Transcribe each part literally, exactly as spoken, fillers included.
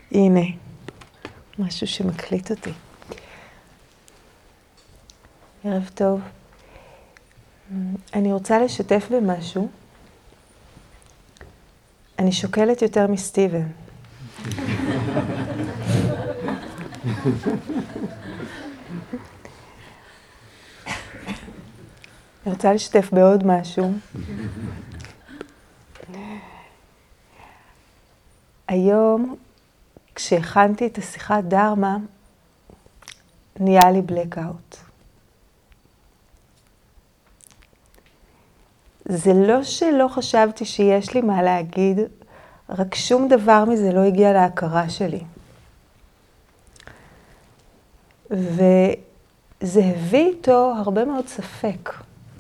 הנה, משהו שמקליט אותי. ערב טוב. אני רוצה לשתף במשהו. אני שוקלת יותר מסטיבן. אני רוצה לשתף בעוד משהו. היום, כשהכנתי את השיחת דרמה, נהיה לי בלקאוט. זה לא שלא חשבתי שיש לי מה להגיד, רק שום דבר מזה לא הגיע להכרה שלי. וזה הביא איתו הרבה מאוד ספק.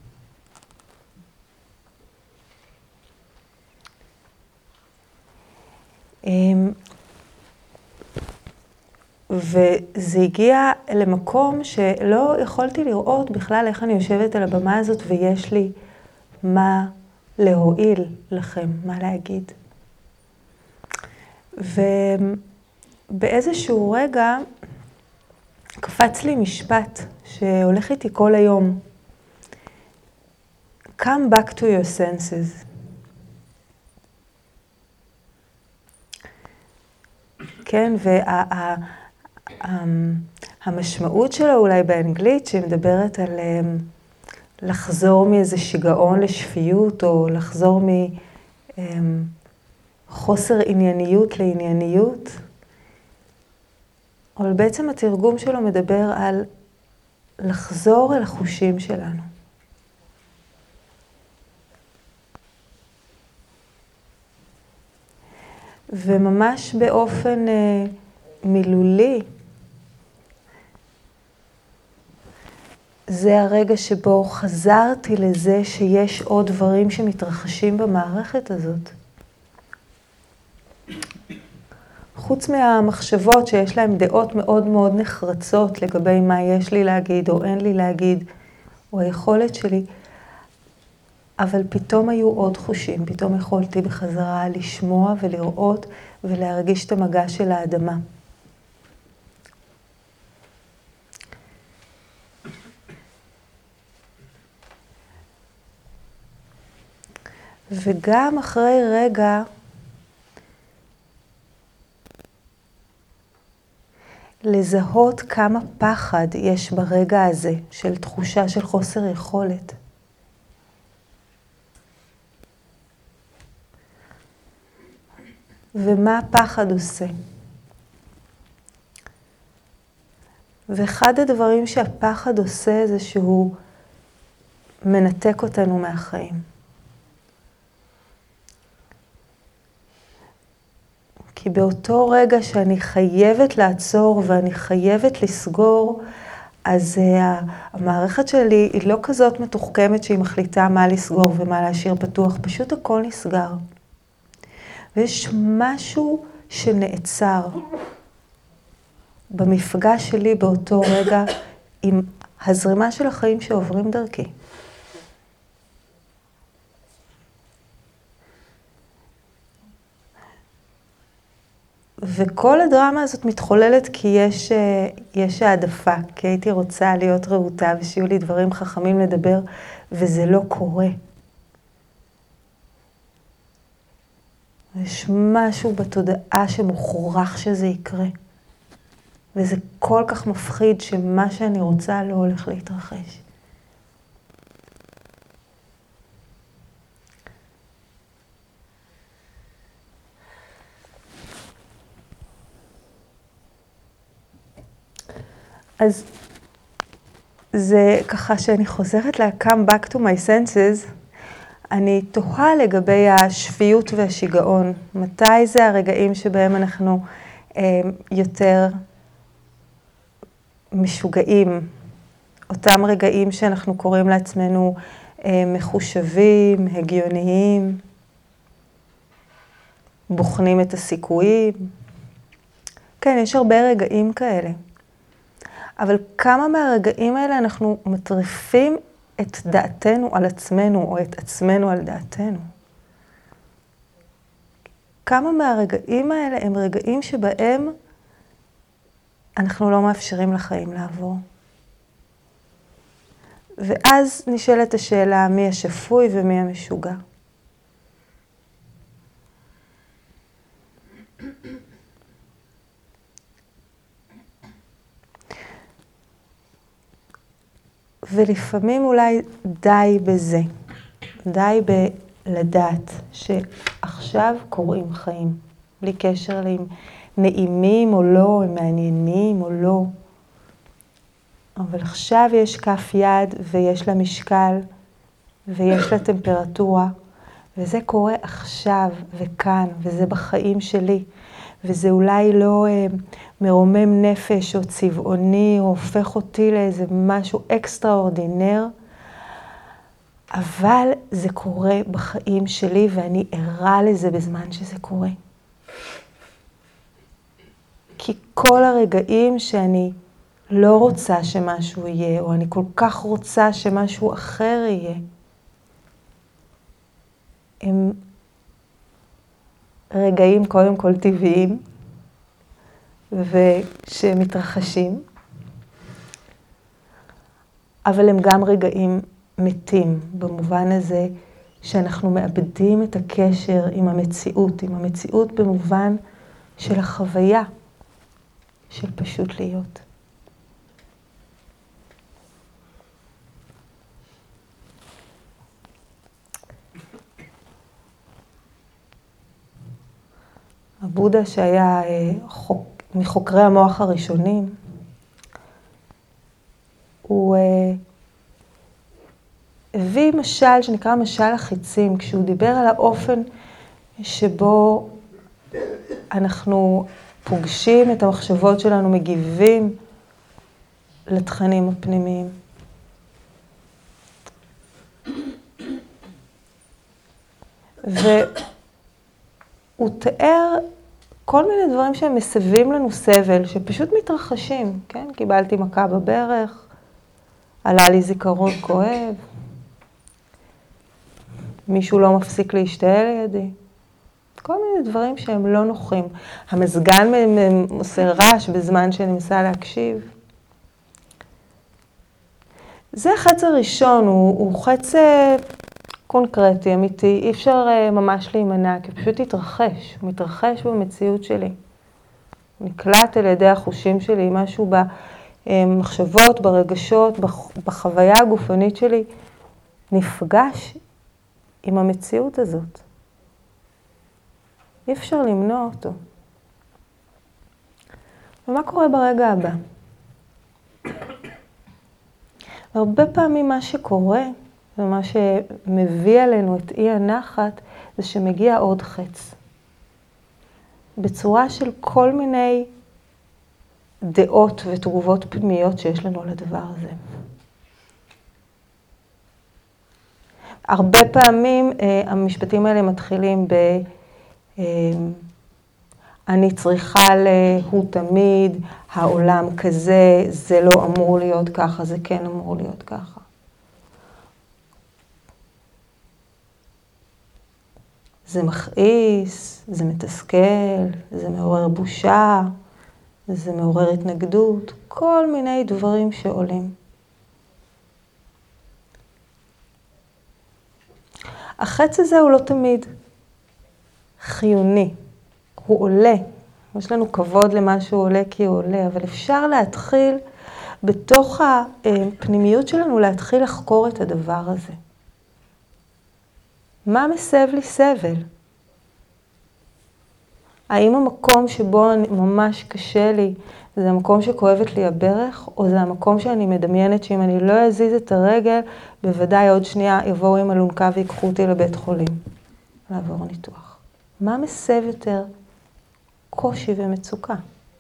וזה הגיע למקום שלא יכולתי לראות בכלל איך אני יושבת על הבמה הזאת ויש לי מה להועיל לכם, מה להגיד. ובאיזשהו רגע קפץ לי משפט שהולך איתי כל היום. Come back to your senses. כן, והמשמעות שלו אולי באנגלית שמדברת על לחזור מאיזה שיגעון לשפיות, או לחזור מחוסר ענייניות לענייניות. אבל בעצם התרגום שלו מדבר על לחזור אל החושים שלנו. וממש באופן מילולי, זה הרגע שבו חזרתי לזה שיש עוד דברים שמתרחשים במערכת הזאת. חוץ מהמחשבות שיש להם דעות מאוד מאוד נחרצות לגבי מה יש לי להגיד או אין לי להגיד, או היכולת שלי, אבל פתאום היו עוד חושים, פתאום יכולתי בחזרה לשמוע ולראות ולהרגיש את המגע של האדמה. וגם אחרי רגע, לזהות כמה פחד יש ברגע הזה של תחושה של חוסר יכולת. ומה הפחד עושה? ואחד הדברים שהפחד עושה זה שהוא מנתק אותנו מהחיים. כי באותו רגע שאני חייבת לעצור ואני חייבת לסגור, אז המערכת שלי היא לא כזאת מתוחכמת שהיא מחליטה מה לסגור ומה להשאיר פתוח, פשוט הכל נסגר. ויש משהו שנעצר במפגש שלי באותו רגע עם הזרימה של החיים שעוברים דרכי. וכל הדרמה הזאת מתחוללת כי יש, יש העדפה, כי הייתי רוצה להיות רהוטה ושיהיו לי דברים חכמים לדבר, וזה לא קורה. יש משהו בתודעה שמוכרח שזה יקרה. וזה כל כך מפחיד שמה שאני רוצה לא הולך להתרחש. אז זה ככה שאני חוזרת ל-come back to my senses, אני תוהה לגבי השפיות והשיגעון. מתי זה הרגעים שבהם אנחנו אה, יותר משוגעים? אותם רגעים שאנחנו קוראים לעצמנו אה, מחושבים, הגיוניים, בוחנים את הסיכויים. כן, יש הרבה רגעים כאלה. אבל כמה מהרגעים האלה אנחנו מטריפים את דעתנו על עצמנו, או את עצמנו על דעתנו. כמה מהרגעים האלה הם רגעים שבהם אנחנו לא מאפשרים לחיים לעבור. ואז נשאלת השאלה מי השפוי ומי המשוגע. ולפעמים אולי די בזה, די בלדעת שעכשיו קורים חיים, בלי קשר לאם נעימים או לא, הם מעניינים או לא. אבל עכשיו יש כף יד ויש לה משקל ויש לה טמפרטורה, וזה קורה עכשיו וכאן, וזה בחיים שלי. וזה אולי לא אה, מרומם נפש או צבעוני, או הופך אותי לאיזה משהו אקסטראורדינר, אבל זה קורה בחיים שלי, ואני ערה לזה בזמן שזה קורה. כי כל הרגעים שאני לא רוצה שמשהו יהיה, או אני כל כך רוצה שמשהו אחר יהיה, הם רגעים קודם כל טבעיים, ושמתרחשים, אבל הם גם רגעים מתים, במובן הזה שאנחנו מאבדים את הקשר עם המציאות, עם המציאות במובן של החוויה, של פשוט להיות. הבודה שהיה חוק, מחוקרי המוח הראשונים, הוא הביא משל שנקרא משל החיצים, כשהוא דיבר על האופן שבו אנחנו פוגשים את המחשבות שלנו, מגיבים לתכנים הפנימיים. והוא תיאר כל מיני דברים שהם מסבים לנו סבל, שפשוט מתרחשים, כן? קיבלתי מכה בברך, עלה לי זיכרון כואב, מישהו לא מפסיק להשתעל לידי. כל מיני דברים שהם לא נוחים. המזגן עושה רעש בזמן שאני מנסה להקשיב. זה החץ הראשון, הוא, הוא חץ קונקרטי, אמיתי. אי אפשר ממש להימנע, כי פשוט יתרחש. הוא מתרחש במציאות שלי. נקלט על ידי החושים שלי, משהו במחשבות, ברגשות, בחוויה הגופנית שלי, נפגש עם המציאות הזאת. אי אפשר למנוע אותו. ומה קורה ברגע הבא? הרבה פעמים מה שקורה, ומה שמביא עלינו את אי הנחת, זה שמגיע עוד חץ. בצורה של כל מיני דעות ותגובות פנימיות שיש לנו על הדבר הזה. הרבה פעמים המשפטים האלה מתחילים ב... אני צריכה להוא תמיד, העולם כזה, זה לא אמור להיות ככה, זה כן אמור להיות ככה. זה מכעיס, זה מתסכל, זה מעורר בושה, זה מעורר התנגדות, כל מיני דברים שעולים. החץ הזה הוא לא תמיד חיוני, הוא עולה. יש לנו כבוד למה שהוא עולה כי הוא עולה, אבל אפשר להתחיל בתוך הפנימיות שלנו, להתחיל לחקור את הדבר הזה. מה מסב לי סבל? האם המקום שבו ממש קשה לי, זה המקום שכואבת לי הברך, או זה המקום שאני מדמיינת שאם אני לא אזיז את הרגל, בוודאי עוד שנייה יבואו עם אלונקה ויקחו אותי לבית חולים, לעבור ניתוח. מה מסב יותר קושי ומצוקה?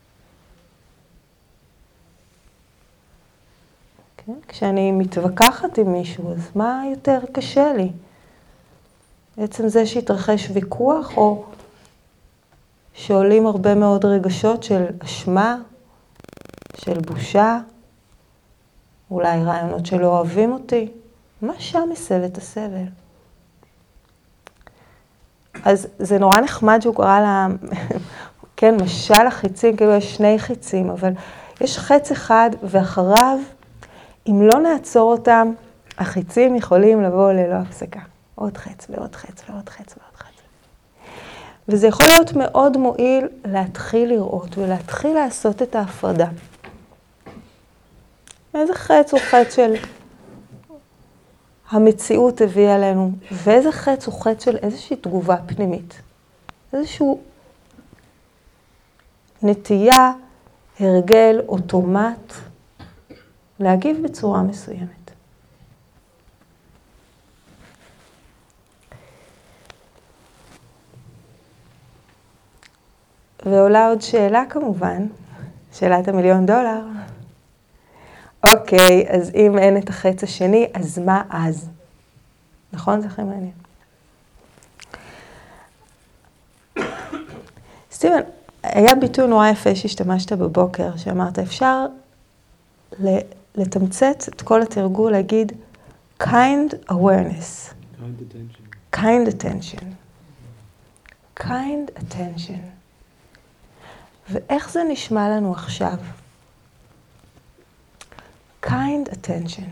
כן? כשאני מתווכחת עם מישהו, אז מה יותר קשה לי? בעצם זה שהתרחש ויכוח, או שעולים הרבה מאוד רגשות של אשמה, של בושה, אולי רעיונות שלא אוהבים אותי. מה שם מסב את הסבל? אז זה נורא נחמד שהוא קרא לה, כן, משל החיצים, כאילו יש שני חיצים, אבל יש חץ אחד ואחריו, אם לא נעצור אותם, החיצים יכולים לבוא ללא הפסקה. עוד חץ ועוד חץ ועוד חץ ועוד חץ. וזה יכול להיות מאוד מועיל להתחיל לראות ולהתחיל לעשות את ההפרדה. איזה חץ הוא חץ של המציאות הביאה עלינו, ואיזה חץ הוא חץ של איזושהי תגובה פנימית. איזשהו נטייה, הרגל, אוטומט, להגיב בצורה מסוימת. ועולה עוד שאלה כמובן, שאלת המיליון דולר. אוקיי, אז אם אין את החץ השני, אז מה אז? נכון? זה הכי מעניין. סטיבן, היה ביטוי נורא יפה שהשתמשת בבוקר, שאמרת, אפשר לתמצת את כל התרגול, להגיד, kind awareness. kind attention. kind attention. kind attention. ואיך זה נשמע לנו עכשיו? kind attention.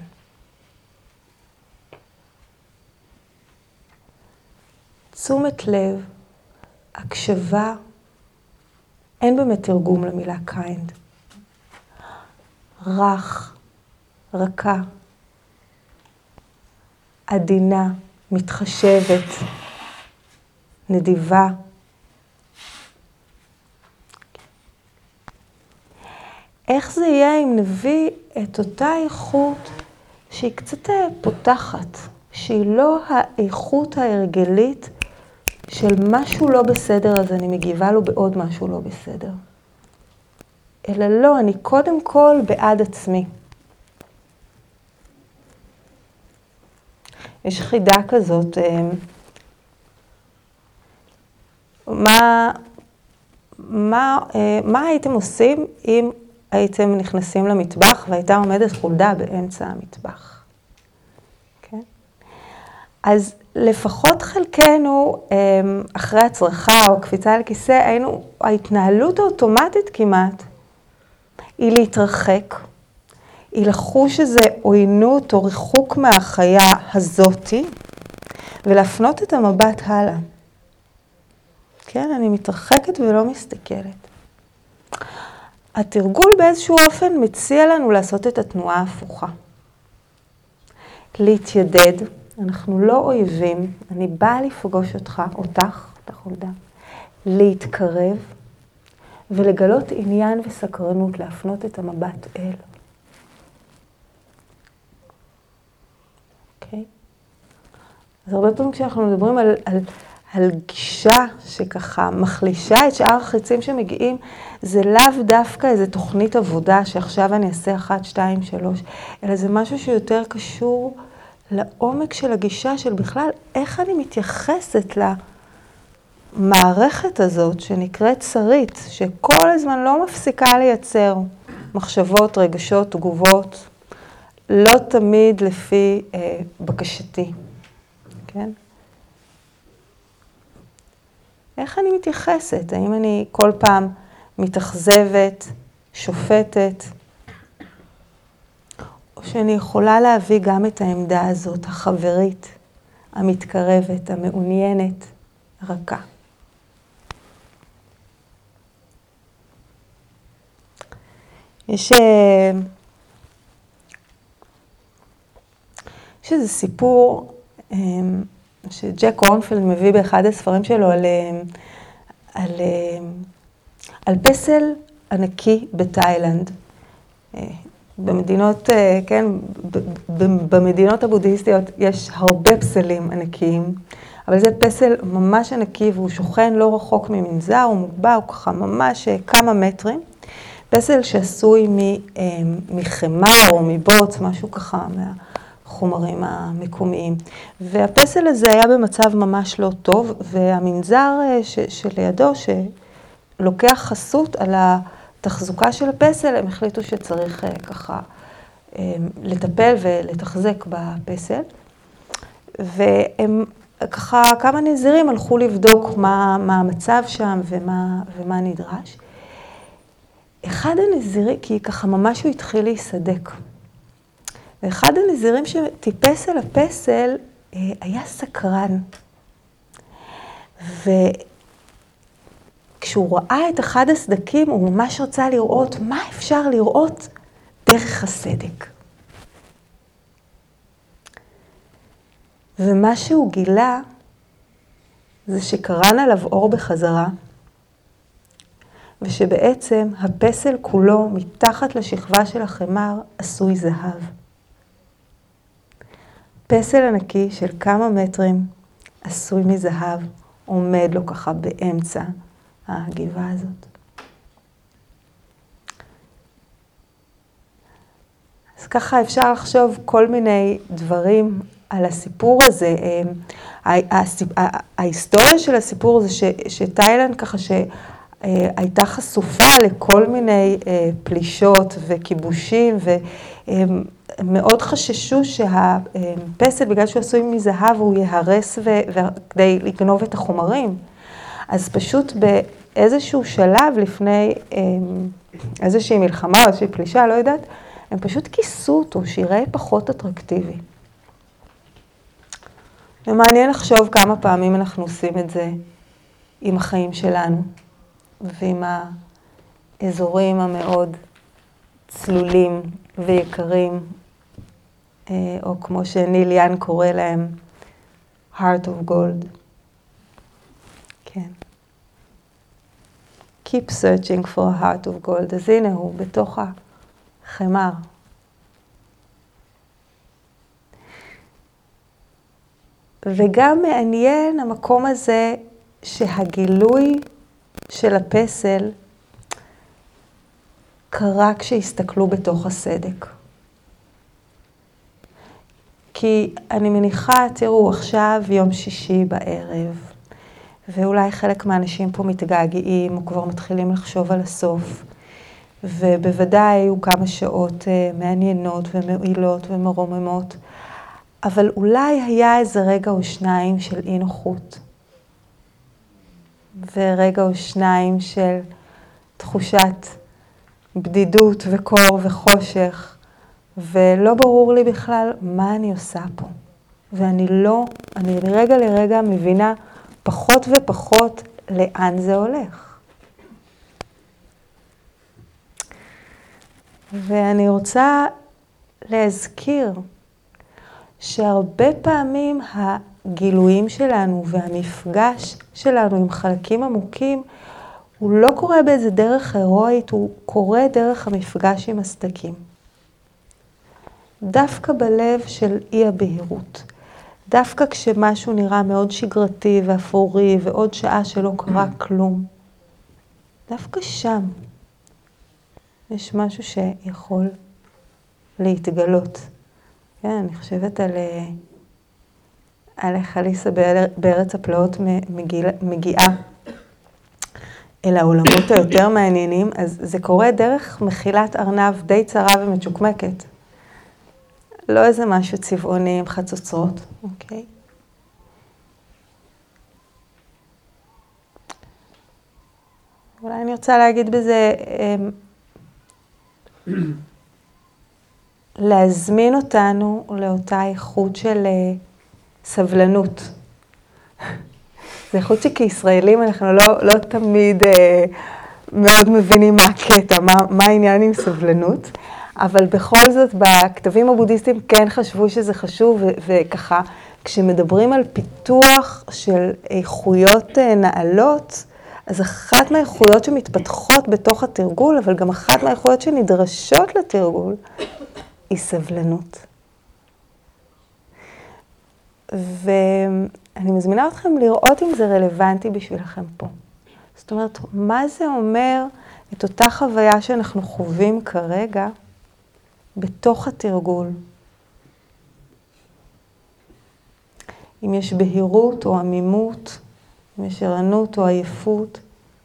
תשומת לב, הקשבה, אין באמת תרגום למילה kind. רך, רכה, עדינה, מתחשבת, נדיבה. איך זה יהיה אם נביא את אותה איכות שהיא קצת פותחת, שהיא לא האיכות ההרגלית של משהו לא בסדר, אז אני מגיבה לו בעוד משהו לא בסדר. אלא לא, אני קודם כל בעד עצמי. יש חידה כזאת, מה, מה, מה הייתם עושים אם הייתם נכנסים למטבח והייתה עומדת חולדה באמצע המטבח? כן? אז לפחות חלקנו, אחרי הצרחה או קפיצה על כיסא, היינו, ההתנהלות האוטומטית כמעט, היא להתרחק, היא לחוש איזה עוינות או ריחוק מהחיה הזאתי, ולהפנות את המבט הלאה. כן, אני מתרחקת ולא מסתכלת. התרגול באיזשהו אופן מציע לנו לעשות את התנועה ההפוכה. להתיידד, אנחנו לא אויבים, אני באה לפגוש אותך, אותך, אותך הולדה, להתקרב ולגלות עניין וסקרנות, להפנות את המבט אל. אוקיי? אז הרבה פעמים כשאנחנו מדברים על, על, על גישה שככה מחלישה את שאר החיצים שמגיעים, זה לאו דווקא איזו תוכנית עבודה שעכשיו אני אעשה אחת, שתיים, שלוש, אלא זה משהו שיותר קשור לעומק של הגישה של בכלל איך אני מתייחסת למערכת הזאת שנקראת שרית, שכל הזמן לא מפסיקה לייצר מחשבות, רגשות, תגובות, לא תמיד לפי אה, בקשתי. כן? איך אני מתייחסת? האם אני כל פעם מתאכזבת, שופטת, או שאני יכולה להביא גם את העמדה הזאת, החברית, המתקרבת, המעוניינת, רכה. יש, יש איזה סיפור שג'ק קורנפילד מביא באחד הספרים שלו על, על, על פסל ענקי בתאילנד. במדינות, כן, במדינות הבודהיסטיות יש הרבה פסלים ענקיים, אבל זה פסל ממש ענקי והוא שוכן לא רחוק ממנזר, הוא מוגבע, הוא ככה ממש כמה מטרים. פסל שעשוי מחמר או מבוץ, משהו ככה מהחומרים המקומיים. והפסל הזה היה במצב ממש לא טוב, והמנזר שלידו שלוקח חסות על התחזוקה של הפסל, הם החליטו שצריך ככה לטפל ולתחזק בפסל. והם ככה כמה נזירים הלכו לבדוק מה, מה המצב שם ומה, ומה נדרש. אחד הנזירים, כי ככה ממש הוא התחיל להיסדק. ואחד הנזירים שטיפס על הפסל היה סקרן. וכשהוא ראה את אחד הסדקים, הוא ממש רצה לראות מה אפשר לראות דרך הסדק. ומה שהוא גילה זה שקרן עליו אור בחזרה, ושבעצם הפסל כולו מתחת לשכבה של החמר עשוי זהב. פסל ענקי של כמה מטרים עשוי מזהב עומד לו ככה באמצע הגבעה הזאת. אז ככה אפשר לחשוב כל מיני דברים על הסיפור הזה. ההיסטוריה של הסיפור זה שתאילנד ככה שהייתה חשופה לכל מיני פלישות וכיבושים, ומאוד חששו שהפסל, בגלל שהוא עשוי מזהב, הוא יהרס כדי לגנוב את החומרים. אז פשוט באיזשהו שלב לפני איזושהי מלחמה או איזושהי פלישה, לא יודעת, הם פשוט כיסו אותו, שיראה פחות אטרקטיבי. ומעניין לחשוב כמה פעמים אנחנו עושים את זה עם החיים שלנו, ועם האזורים המאוד צלולים ויקרים, או כמו שניל יאן קורא להם, heart of gold. כן. Keep searching for a heart of gold. אז הנה הוא בתוך החמר. וגם מעניין המקום הזה שהגילוי של הפסל קרה כשהסתכלו בתוך הסדק. כי אני מניחה, תראו, עכשיו יום שישי בערב, ואולי חלק מהאנשים פה מתגעגעים, או כבר מתחילים לחשוב על הסוף, ובוודאי היו כמה שעות מעניינות ומועילות ומרוממות, אבל אולי היה איזה רגע או שניים של אי נוחות, ורגע או שניים של תחושת בדידות וקור וחושך, ולא ברור לי בכלל מה אני עושה פה. ואני לא, אני רגע לרגע מבינה פחות ופחות לאן זה הולך. ואני רוצה להזכיר שהרבה פעמים הגילויים שלנו והמפגש שלנו עם חלקים עמוקים, הוא לא קורה באיזה דרך הירואית, הוא קורה דרך המפגש עם הסדקים. דווקא בלב של אי הבהירות. דווקא כשמשהו נראה מאוד שגרתי ואפורי ועוד שעה שלא קרה כלום. דווקא שם יש משהו שיכול להתגלות. כן, אני חושבת על, על איך אליסה בארץ הפלאות מגיע, מגיעה אל העולמות היותר מעניינים, אז זה קורה דרך מחילת ארנב די צרה ומצ'וקמקת. לא איזה משהו צבעוני עם חצוצרות, אוקיי? אולי אני רוצה להגיד בזה, להזמין אותנו לאותה איכות של סבלנות. זה איכות שכישראלים אנחנו לא, לא תמיד אה, מאוד מבינים מה הקטע, מה, מה העניין עם סבלנות, אבל בכל זאת בכתבים הבודהיסטיים כן חשבו שזה חשוב, ו- וככה כשמדברים על פיתוח של איכויות אה, נעלות, אז אחת מהאיכויות שמתפתחות בתוך התרגול, אבל גם אחת מהאיכויות שנדרשות לתרגול, היא סבלנות. ואני מזמינה אתכם לראות אם זה רלוונטי בשבילכם פה. זאת אומרת, מה זה אומר את אותה חוויה שאנחנו חווים כרגע בתוך התרגול? אם יש בהירות או עמימות, אם יש ערנות או עייפות,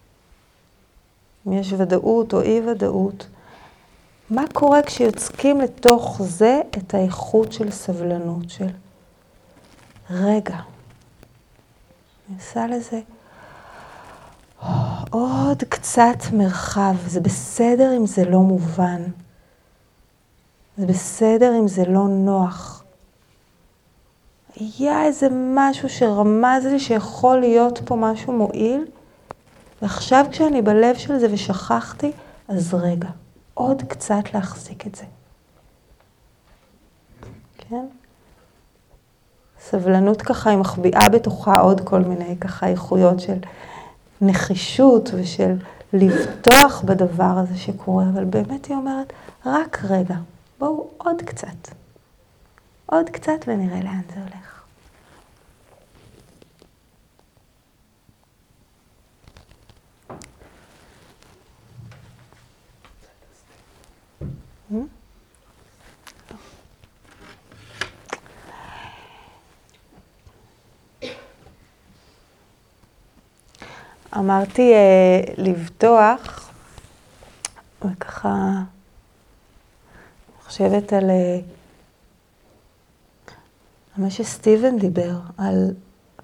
אם יש ודאות או אי ודאות, מה קורה כשיוצקים לתוך זה את האיכות של סבלנות, של רגע, אני עושה לזה עוד קצת מרחב. זה בסדר אם זה לא מובן. זה בסדר אם זה לא נוח. היה איזה משהו שרמז לי שיכול להיות פה משהו מועיל, ועכשיו כשאני בלב של זה ושכחתי, אז רגע, עוד קצת להחזיק את זה. כן? סבלנות ככה היא מחביאה בתוכה עוד כל מיני ככה איכויות של נחישות ושל לבטוח בדבר הזה שקורה, אבל באמת היא אומרת, רק רגע, בואו עוד קצת. עוד קצת ונראה לאן זה הולך. אמרתי אה, לבטוח, וככה, אני חושבת על אה, מה שסטיבן דיבר, על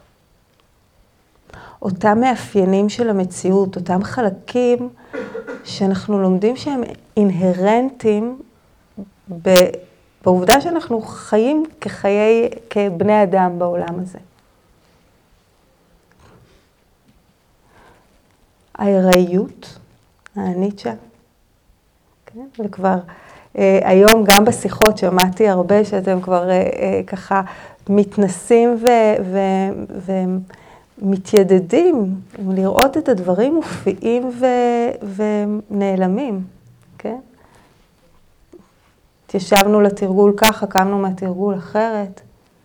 אותם מאפיינים של המציאות, אותם חלקים שאנחנו לומדים שהם אינהרנטים בעובדה שאנחנו חיים כחיי, כבני אדם בעולם הזה. ההיראיות, הניטשה, כן? וכבר אה, היום גם בשיחות שמעתי הרבה שאתם כבר אה, אה, ככה מתנסים ומתיידדים, לראות את הדברים מופיעים ו- ונעלמים, כן? התיישבנו לתרגול ככה, קמנו מהתרגול אחרת.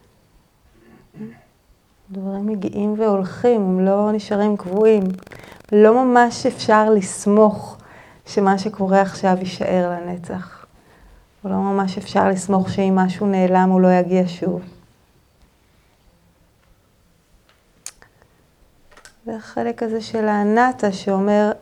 דברים מגיעים והולכים, הם לא נשארים קבועים. לא ממש אפשר לסמוך שמה שקורה עכשיו יישאר לנצח. ולא ממש אפשר לסמוך שאם משהו נעלם הוא לא יגיע שוב. זה החלק הזה של האנטה שאומר,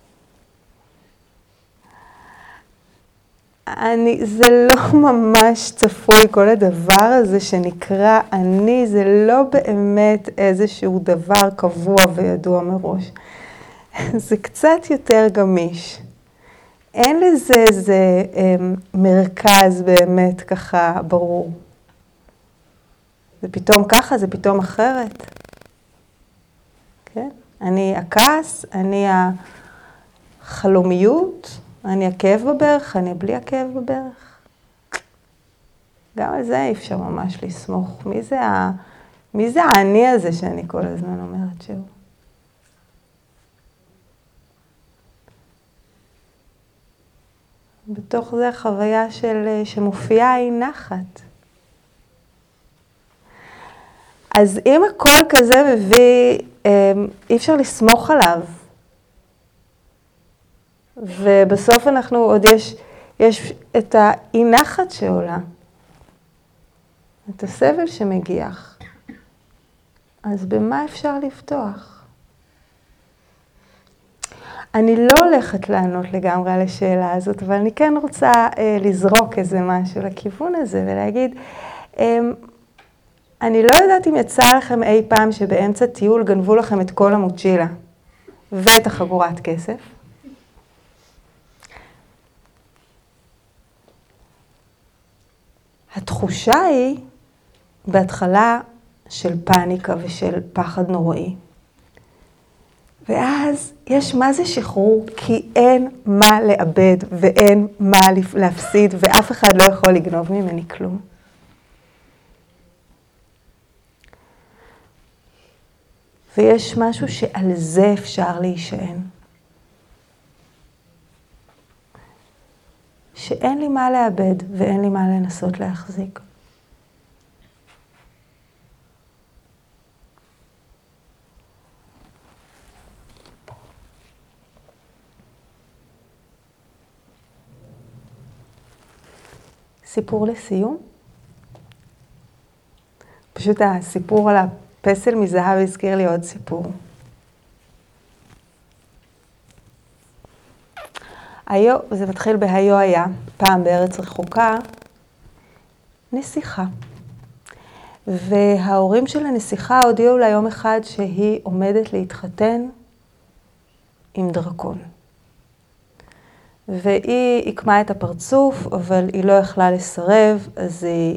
אני, זה לא ממש צפוי, כל הדבר הזה שנקרא אני, זה לא באמת איזשהו דבר קבוע וידוע מראש. זה קצת יותר גמיש. אין לזה איזה מרכז באמת ככה ברור. זה פתאום ככה, זה פתאום אחרת. כן? אני הכעס, אני החלומיות, אני הכאב בברך, אני בלי הכאב בברך. גם על זה אי אפשר ממש לסמוך. מי זה, ה... מי זה האני הזה שאני כל הזמן אומרת שהוא? בתוך זה חוויה של, שמופיעה היא נחת. אז אם הכל כזה מביא, אי אפשר לסמוך עליו. ובסוף אנחנו עוד יש, יש את האי נחת שעולה. את הסבל שמגיח. אז במה אפשר לפתוח? אני לא הולכת לענות לגמרי על השאלה הזאת, אבל אני כן רוצה אה, לזרוק איזה משהו לכיוון הזה ולהגיד, אה, אני לא יודעת אם יצא לכם אי פעם שבאמצע טיול גנבו לכם את כל המוצ'ילה ואת החגורת כסף. התחושה היא בהתחלה של פאניקה ושל פחד נוראי. ואז יש מה זה שחרור, כי אין מה לאבד ואין מה להפסיד, ואף אחד לא יכול לגנוב ממני כלום. ויש משהו שעל זה אפשר להישען. שאין לי מה לאבד ואין לי מה לנסות להחזיק. סיפור לסיום. פשוט הסיפור על הפסל מזהב הזכיר לי עוד סיפור. היו, זה מתחיל בהיו היה, פעם בארץ רחוקה, נסיכה. וההורים של הנסיכה הודיעו לה יום אחד שהיא עומדת להתחתן עם דרקון. והיא עקמה את הפרצוף, אבל היא לא יכלה לסרב, אז היא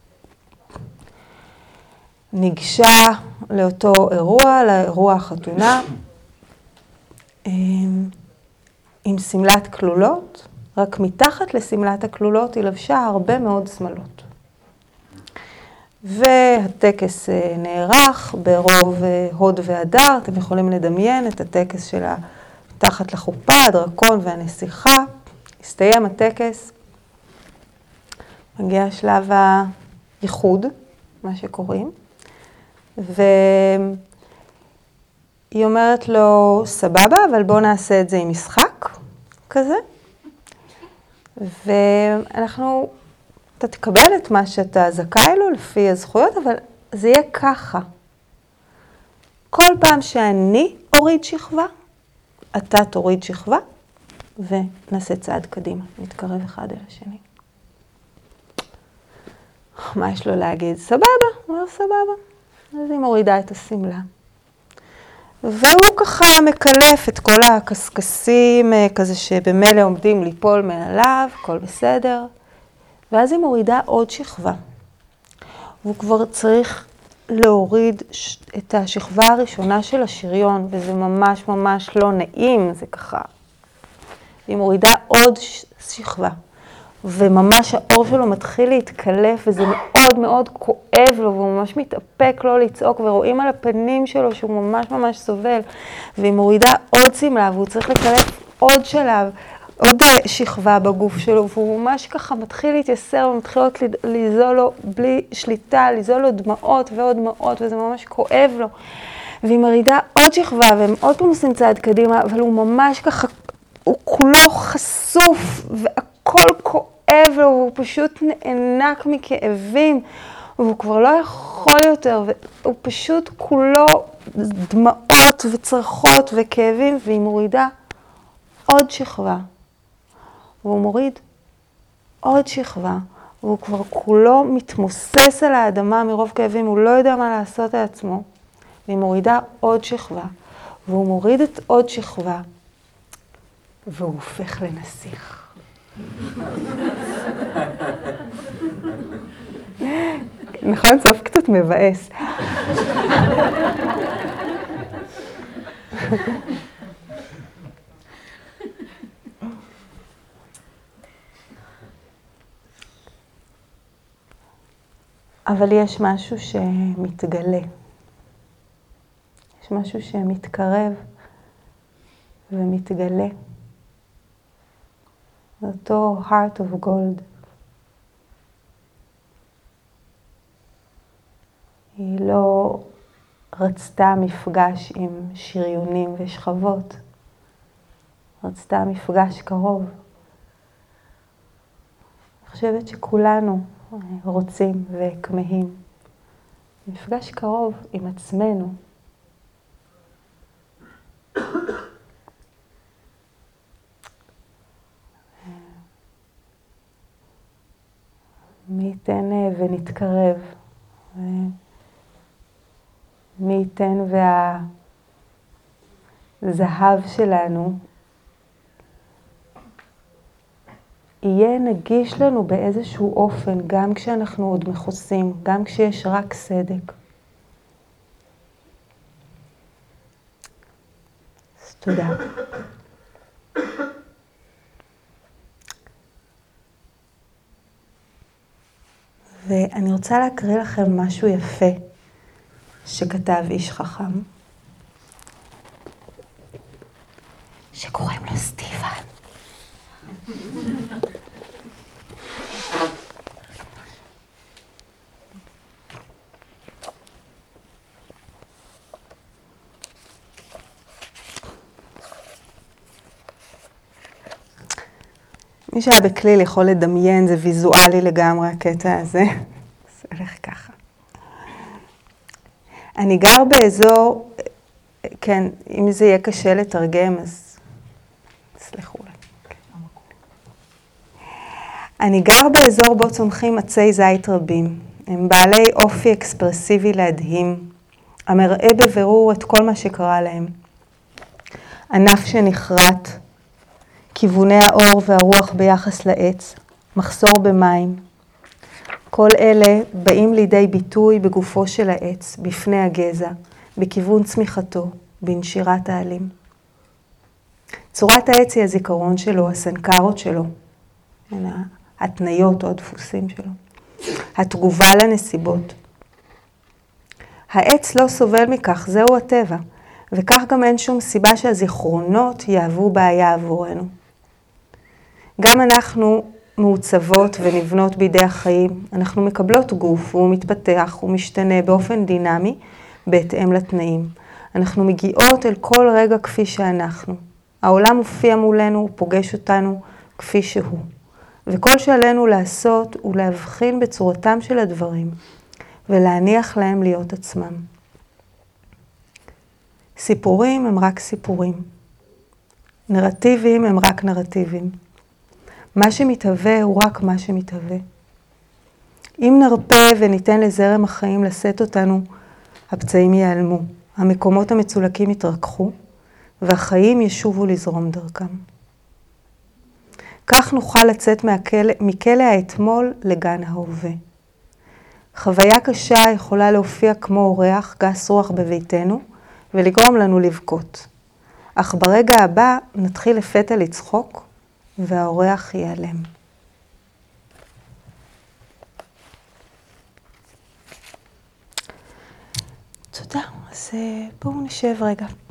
ניגשה לאותו אירוע, לאירוע החתונה, עם סמלת כלולות, רק מתחת לסמלת הכלולות היא לבשה הרבה מאוד סמלות. והטקס נערך ברוב הוד והדר, אתם יכולים לדמיין את הטקס שלה תחת לחופה, הדרקון והנסיכה. הסתיים הטקס, מגיע שלב הייחוד, מה שקוראים, והיא אומרת לו, סבבה, אבל בוא נעשה את זה עם משחק כזה, ואנחנו, אתה תקבל את מה שאתה זכאי לו לפי הזכויות, אבל זה יהיה ככה. כל פעם שאני אוריד שכבה, אתה תוריד שכבה, ונעשה צעד קדימה, נתקרב אחד אל השני. מה יש לו להגיד? סבבה, הוא אומר סבבה. אז היא מורידה את הסמלה. והוא ככה מקלף את כל הקסקסים, כזה שבמילא עומדים ליפול מעליו, הכל בסדר. ואז היא מורידה עוד שכבה. והוא כבר צריך להוריד את השכבה הראשונה של השריון, וזה ממש ממש לא נעים, זה ככה. היא מורידה עוד שכבה, וממש האור שלו מתחיל להתקלף, וזה מאוד מאוד כואב לו, והוא ממש מתאפק לא לצעוק, ורואים על הפנים שלו שהוא ממש ממש סובל, והיא מורידה עוד סמלה, והוא צריך לקלף עוד שלב, עוד שכבה בגוף שלו, והוא ממש ככה מתחיל להתייסר, ומתחילות ליזול לו בלי שליטה, ליזול לו דמעות ועוד דמעות, וזה ממש כואב לו. והיא מורידה עוד שכבה, והם עוד פעם עושים צעד קדימה, אבל הוא ממש ככה, הוא כולו חשוף, והכל כואב לו, והוא פשוט נאנק מכאבים, והוא כבר לא יכול יותר, והוא פשוט כולו דמעות וצרחות וכאבים, והיא מורידה עוד שכבה. והוא מוריד עוד שכבה, והוא כבר כולו מתמוסס על האדמה מרוב כאבים, הוא לא יודע מה לעשות לעצמו. והיא מורידה עוד שכבה, והוא מוריד את עוד שכבה, והוא הופך לנסיך. נכון, סוף קצת מבאס. אבל יש משהו שמתגלה. יש משהו שמתקרב ומתגלה. זה אותו heart of gold. היא לא רצתה מפגש עם שריונים ושכבות. רצתה מפגש קרוב. אני חושבת שכולנו רוצים וכמהים. מפגש קרוב עם עצמנו. מי ייתן ונתקרב. מי ייתן והזהב שלנו יהיה נגיש לנו באיזשהו אופן, גם כשאנחנו עוד מחוסים, גם כשיש רק סדק. אז תודה. ואני רוצה להקריא לכם משהו יפה שכתב איש חכם, שקוראים לו סטיבן. מי שהיה בכליל יכול לדמיין, זה ויזואלי לגמרי הקטע הזה. זה הולך ככה. אני גר באזור, כן, אם זה יהיה קשה לתרגם, אז סלחו לי. אני גר באזור בו צומחים עצי זית רבים. הם בעלי אופי אקספרסיבי להדהים, המראה בבירור את כל מה שקרה להם. ענף שנחרט, כיווני האור והרוח ביחס לעץ, מחסור במים. כל אלה באים לידי ביטוי בגופו של העץ, בפני הגזע, בכיוון צמיחתו, בנשירת העלים. צורת העץ היא הזיכרון שלו, הסנקרות שלו, התניות או הדפוסים שלו, התגובה לנסיבות. העץ לא סובל מכך, זהו הטבע, וכך גם אין שום סיבה שהזיכרונות יהוו בעיה עבורנו. גם אנחנו מעוצבות ונבנות בידי החיים, אנחנו מקבלות גוף והוא מתפתח ומשתנה באופן דינמי בהתאם לתנאים. אנחנו מגיעות אל כל רגע כפי שאנחנו. העולם מופיע מולנו, הוא פוגש אותנו כפי שהוא. וכל שעלינו לעשות הוא להבחין בצורתם של הדברים ולהניח להם להיות עצמם. סיפורים הם רק סיפורים. נרטיבים הם רק נרטיבים. מה שמתהווה הוא רק מה שמתהווה. אם נרפה וניתן לזרם החיים לשאת אותנו, הפצעים ייעלמו, המקומות המצולקים יתרככו, והחיים ישובו לזרום דרכם. כך נוכל לצאת מהכלא, מכלא האתמול לגן ההווה. חוויה קשה יכולה להופיע כמו אורח גס רוח בביתנו, ולגרום לנו לבכות. אך ברגע הבא נתחיל לפתע לצחוק, והאורח ייעלם. תודה. אז בואו נשב רגע.